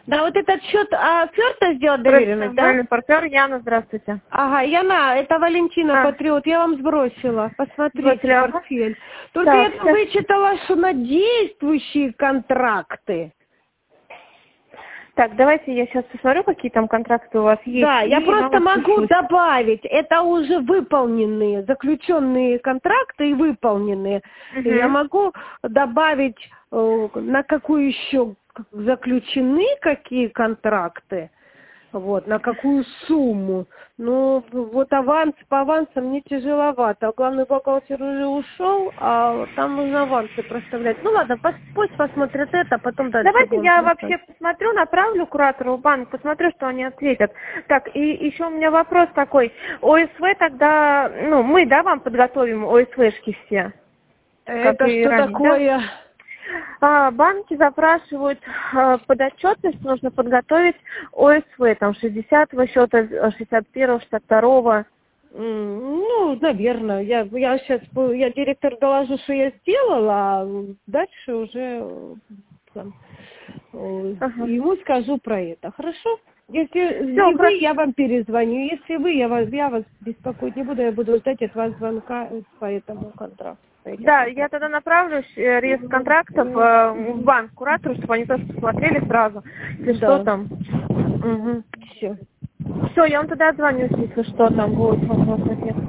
Да, вот этот счет Фёрта сделать доверенность, да? Профессиональный партнер Яна, здравствуйте. Ага, Яна, это Валентина Патриот, я вам сбросила. Посмотрите портфель. Только Так, я там вычитала, что на действующие контракты. Так, давайте я сейчас посмотрю, какие там контракты у вас есть. Да, я просто могу добавить, это уже выполненные, заключенные контракты и выполненные. И я могу добавить, на какую еще заключены какие контракты, вот, на какую сумму. Ну, вот аванс, по авансам мне тяжеловато. Главный бухгалтер уже ушел, а там нужно авансы проставлять. Ну ладно, пусть посмотрят это, а потом дальше. Давайте я вообще посмотрю, направлю куратору в банк, посмотрю, что они ответят. Так, и еще у меня вопрос такой. ОСВ тогда, ну, мы, да, вам подготовим ОСВшки все? Это что такое? Банки запрашивают подотчетность, нужно подготовить ОСВ, там, 60-го счета, 61-го, 62-го. Ну, наверное. Я сейчас, я директор доложу, что я сделала, а дальше уже ему скажу про это. Хорошо? Если вы, я вам перезвоню. Если вы, я вас беспокоить не буду, я буду ждать от вас звонка по этому контракту. Да, я тогда направлю реестр контрактов в банк куратору, чтобы они тоже посмотрели сразу, если что там. Все. Все, я вам тогда отзвонюсь, если что там будет вопрос.